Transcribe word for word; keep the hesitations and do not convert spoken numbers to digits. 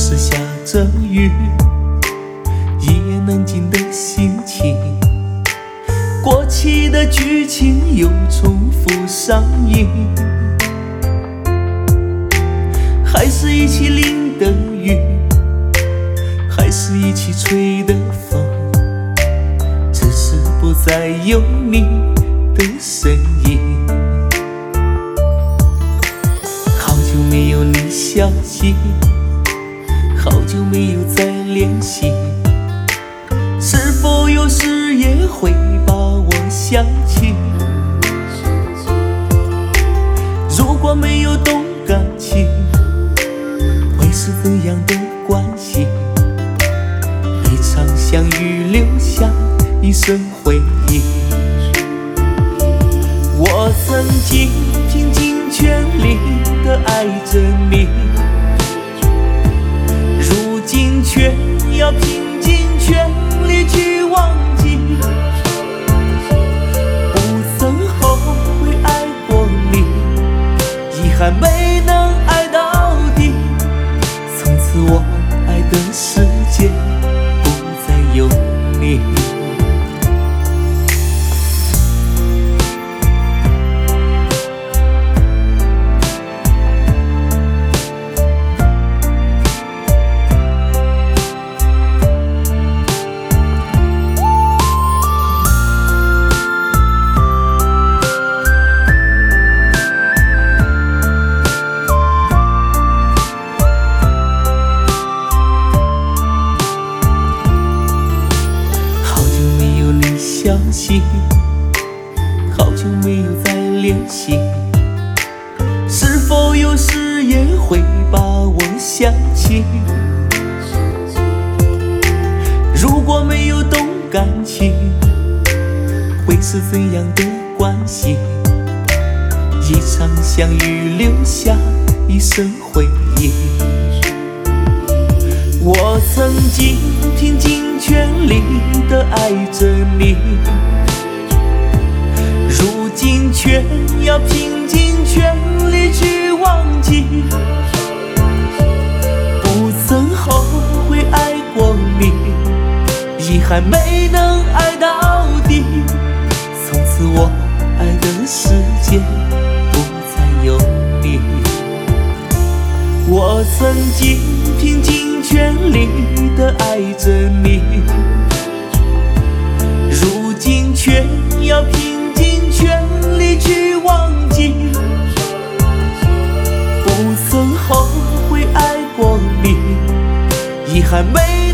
使下着雨也能静的心情，过期的剧情又重复上映，还是一起淋的雨，还是一起吹的风，只是不再有你的身影。好久没有你消息，好久没有再联系，是否有时也会把我想起？如果没有动感情，会是怎样的关系？一场相遇留下一生回忆。我曾经拼尽全力地爱着你，如今却要拼尽全力去忘记。不曾后悔爱过你，遗憾没能爱到底。从此我爱的世界不再有你。消息，好久没有再联系，是否有时也会把我想起？如果没有动感情，会是怎样的关系？一场相遇留下一生回忆。我曾经拼尽全力地爱着你，如今却要拼尽全力去忘记。不曾后悔爱过你，遗憾没能爱到底。从此我爱的世界不再有你。我曾经拼尽全力地爱着你，如今却要拼尽全力去忘记。不曾后悔爱过你，遗憾没